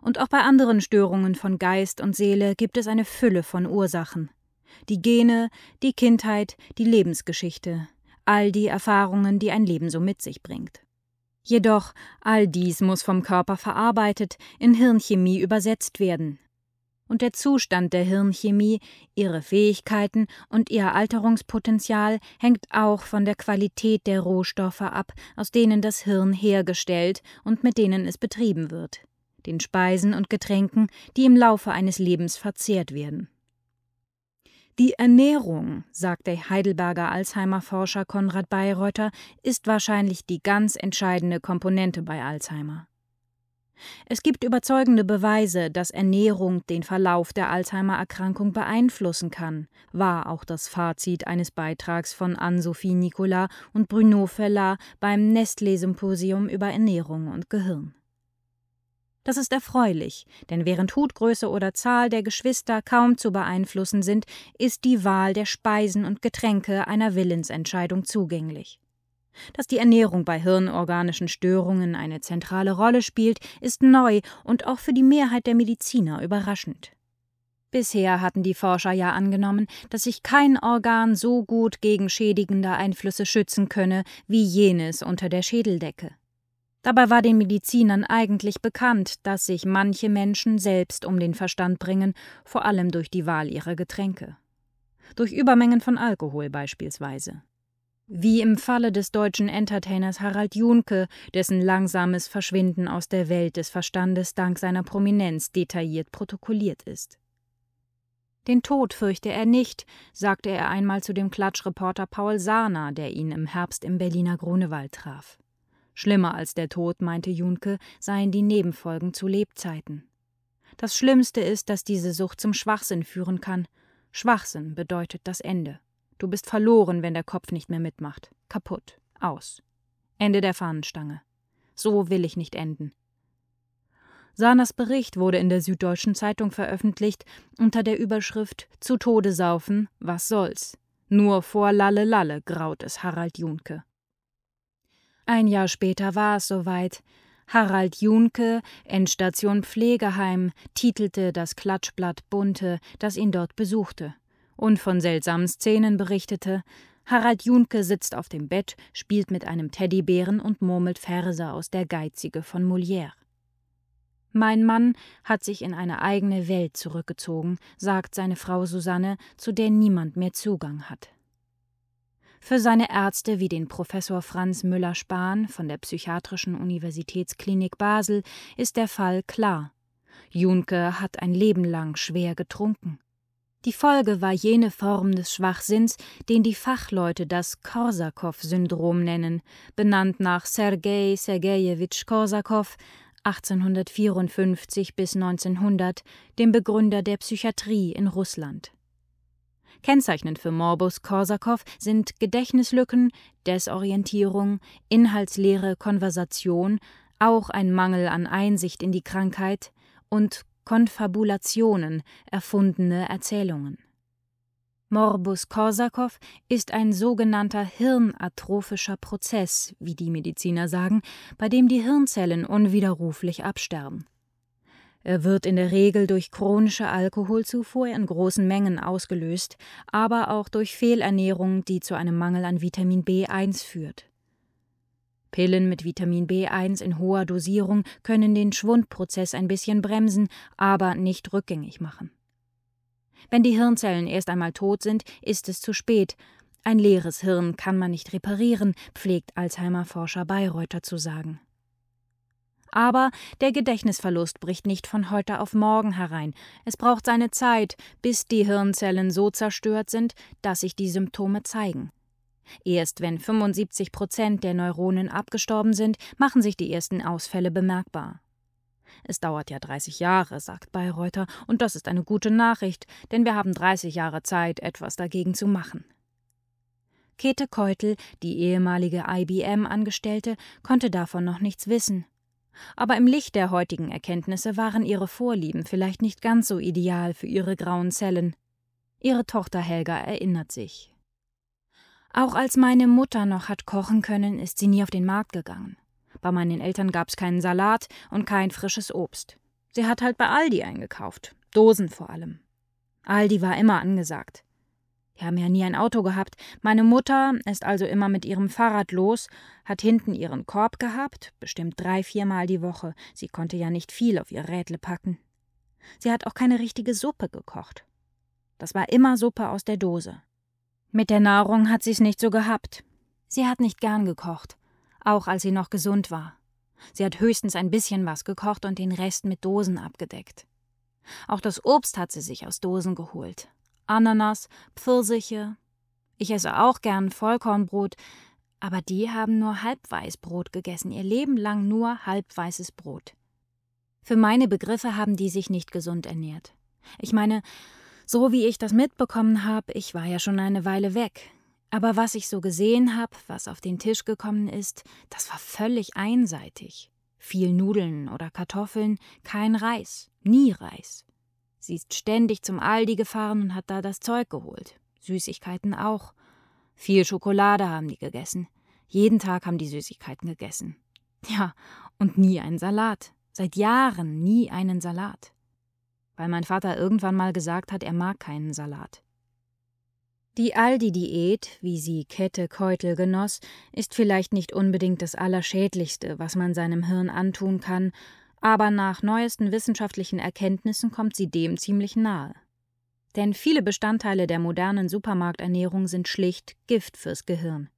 Und auch bei anderen Störungen von Geist und Seele gibt es eine Fülle von Ursachen. Die Gene, die Kindheit, die Lebensgeschichte, all die Erfahrungen, die ein Leben so mit sich bringt. Jedoch, all dies muss vom Körper verarbeitet, in Hirnchemie übersetzt werden. Und der Zustand der Hirnchemie, ihre Fähigkeiten und ihr Alterungspotenzial hängt auch von der Qualität der Rohstoffe ab, aus denen das Hirn hergestellt und mit denen es betrieben wird, den Speisen und Getränken, die im Laufe eines Lebens verzehrt werden. Die Ernährung, sagt der Heidelberger Alzheimer-Forscher Konrad Bayreuther, ist wahrscheinlich die ganz entscheidende Komponente bei Alzheimer. Es gibt überzeugende Beweise, dass Ernährung den Verlauf der Alzheimer-Erkrankung beeinflussen kann, war auch das Fazit eines Beitrags von Anne-Sophie Nicolas und Bruno Fellat beim Nestlé-Symposium über Ernährung und Gehirn. Das ist erfreulich, denn während Hutgröße oder Zahl der Geschwister kaum zu beeinflussen sind, ist die Wahl der Speisen und Getränke einer Willensentscheidung zugänglich. Dass die Ernährung bei hirnorganischen Störungen eine zentrale Rolle spielt, ist neu und auch für die Mehrheit der Mediziner überraschend. Bisher hatten die Forscher ja angenommen, dass sich kein Organ so gut gegen schädigende Einflüsse schützen könne wie jenes unter der Schädeldecke. Dabei war den Medizinern eigentlich bekannt, dass sich manche Menschen selbst um den Verstand bringen, vor allem durch die Wahl ihrer Getränke. Durch Übermengen von Alkohol beispielsweise. Wie im Falle des deutschen Entertainers Harald Juhnke, dessen langsames Verschwinden aus der Welt des Verstandes dank seiner Prominenz detailliert protokolliert ist. Den Tod fürchte er nicht, sagte er einmal zu dem Klatschreporter Paul Sarner, der ihn im Herbst im Berliner Grunewald traf. Schlimmer als der Tod, meinte Juhnke, seien die Nebenfolgen zu Lebzeiten. Das Schlimmste ist, dass diese Sucht zum Schwachsinn führen kann. Schwachsinn bedeutet das Ende. Du bist verloren, wenn der Kopf nicht mehr mitmacht. Kaputt. Aus. Ende der Fahnenstange. So will ich nicht enden. Sarners Bericht wurde in der Süddeutschen Zeitung veröffentlicht unter der Überschrift »Zu Tode saufen, was soll's? Nur vor Lalle Lalle graut es Harald Juhnke.« Ein Jahr später war es soweit. Harald Juhnke, Endstation Pflegeheim, titelte das Klatschblatt Bunte, das ihn dort besuchte. Und von seltsamen Szenen berichtete. Harald Juhnke sitzt auf dem Bett, spielt mit einem Teddybären und murmelt Verse aus Der Geizige von Molière. »Mein Mann hat sich in eine eigene Welt zurückgezogen«, sagt seine Frau Susanne, zu der niemand mehr Zugang hat. Für seine Ärzte wie den Professor Franz Müller-Spahn von der Psychiatrischen Universitätsklinik Basel ist der Fall klar. Juhnke hat ein Leben lang schwer getrunken. Die Folge war jene Form des Schwachsinns, den die Fachleute das Korsakow-Syndrom nennen, benannt nach Sergei Sergejewitsch Korsakow, 1854 bis 1900, dem Begründer der Psychiatrie in Russland. Kennzeichnend für Morbus Korsakow sind Gedächtnislücken, Desorientierung, inhaltsleere Konversation, auch ein Mangel an Einsicht in die Krankheit und Konfabulationen, erfundene Erzählungen. Morbus Korsakow ist ein sogenannter hirnatrophischer Prozess, wie die Mediziner sagen, bei dem die Hirnzellen unwiderruflich absterben. Er wird in der Regel durch chronische Alkoholzufuhr in großen Mengen ausgelöst, aber auch durch Fehlernährung, die zu einem Mangel an Vitamin B1 führt. Pillen mit Vitamin B1 in hoher Dosierung können den Schwundprozess ein bisschen bremsen, aber nicht rückgängig machen. Wenn die Hirnzellen erst einmal tot sind, ist es zu spät. Ein leeres Hirn kann man nicht reparieren, pflegt Alzheimer-Forscher Bayreuther zu sagen. Aber der Gedächtnisverlust bricht nicht von heute auf morgen herein. Es braucht seine Zeit, bis die Hirnzellen so zerstört sind, dass sich die Symptome zeigen. Erst wenn 75% der Neuronen abgestorben sind, machen sich die ersten Ausfälle bemerkbar. Es dauert ja 30 Jahre, sagt Bayreuther, und das ist eine gute Nachricht, denn wir haben 30 Jahre Zeit, etwas dagegen zu machen. Käthe Keutel, die ehemalige IBM-Angestellte, konnte davon noch nichts wissen. Aber im Licht der heutigen Erkenntnisse waren ihre Vorlieben vielleicht nicht ganz so ideal für ihre grauen Zellen. Ihre Tochter Helga erinnert sich. Auch als meine Mutter noch hat kochen können, ist sie nie auf den Markt gegangen. Bei meinen Eltern gab es keinen Salat und kein frisches Obst. Sie hat halt bei Aldi eingekauft, Dosen vor allem. Aldi war immer angesagt. Wir haben ja nie ein Auto gehabt. Meine Mutter ist also immer mit ihrem Fahrrad los, hat hinten ihren Korb gehabt, bestimmt 3-4 Mal die Woche. Sie konnte ja nicht viel auf ihr Rädle packen. Sie hat auch keine richtige Suppe gekocht. Das war immer Suppe aus der Dose. Mit der Nahrung hat sie's nicht so gehabt. Sie hat nicht gern gekocht, auch als sie noch gesund war. Sie hat höchstens ein bisschen was gekocht und den Rest mit Dosen abgedeckt. Auch das Obst hat sie sich aus Dosen geholt. Ananas, Pfirsiche. Ich esse auch gern Vollkornbrot, aber die haben nur Halbweißbrot gegessen, ihr Leben lang nur halbweißes Brot. Für meine Begriffe haben die sich nicht gesund ernährt. Ich meine, so wie ich das mitbekommen habe, ich war ja schon eine Weile weg. Aber was ich so gesehen habe, was auf den Tisch gekommen ist, das war völlig einseitig. Viel Nudeln oder Kartoffeln, kein Reis, nie Reis. Sie ist ständig zum Aldi gefahren und hat da das Zeug geholt. Süßigkeiten auch. Viel Schokolade haben die gegessen. Jeden Tag haben die Süßigkeiten gegessen. Ja, und nie einen Salat. Seit Jahren nie einen Salat. Weil mein Vater irgendwann mal gesagt hat, er mag keinen Salat. Die Aldi-Diät, wie sie Käthe Keutel genoss, ist vielleicht nicht unbedingt das Allerschädlichste, was man seinem Hirn antun kann, aber nach neuesten wissenschaftlichen Erkenntnissen kommt sie dem ziemlich nahe. Denn viele Bestandteile der modernen Supermarkternährung sind schlicht Gift fürs Gehirn.